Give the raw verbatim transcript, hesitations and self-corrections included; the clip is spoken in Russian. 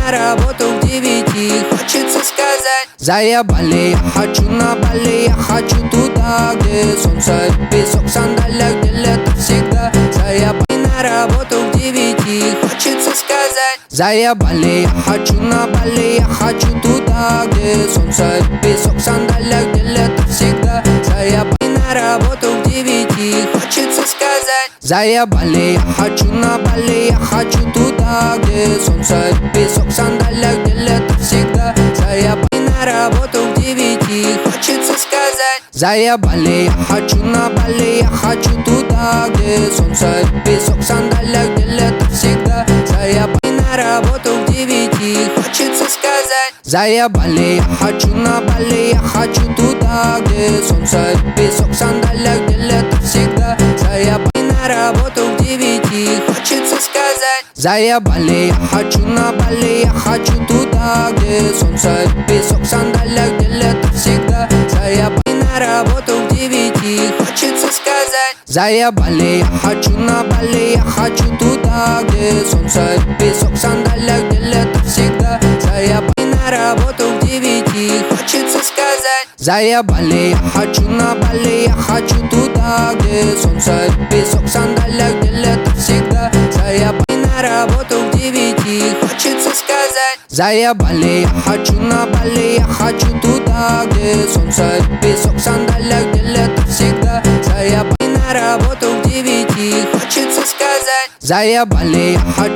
на работу к девяти. Хочется сказать: заебали, я хочу на Бали. Я хочу туда, где солнце и песок, в сандалях, где лето всегда. Заебали, на работу к девяти. Хочется сказать: заебали, я хочу на Бали. Я хочу туда, где солнце и песок, в сандалях, где лето всегда. Заебали, на работу к девяти. Хочется сказать: заебали, я хочу на Бали. Я хочу туда, где солнце и песок, в сандалях, где лето всегда. Заебали, на работу к девяти. Хочется сказать: заебали, я хочу на Бали. Я хочу туда, где солнце и песок, в сандалях, где лето всегда. Заебали, на работу к девяти. Хочется сказать: заебали, я хочу на Бали. Я хочу туда, где солнце и песок, в сандалях, где лето всегда. Заебали, на работу к девяти. Хочется сказать: заебали, я хочу на Бали. Я хочу туда, где солнце и песок, в сандалях, где лето всегда. Заебали, на работу к девяти. Хочется сказать: заебали, я хочу на Бали. Я хочу туда, где солнце и песок, в сандалях, где лето всегда. Заебали, на работу к девяти. Хочется сказать: заебали, я хочу на Бали. Я хочу туда, где солнце и песок, в сандалях, где лето всегда. Заебали, на работу к девяти. Хочется сказать: заебали, я хочу на Бали. Я хочу туда, где солнце и песок, в сандалях, где лето всегда. Заебали, на работу к девяти. Хочется сказать: заебали, я хочу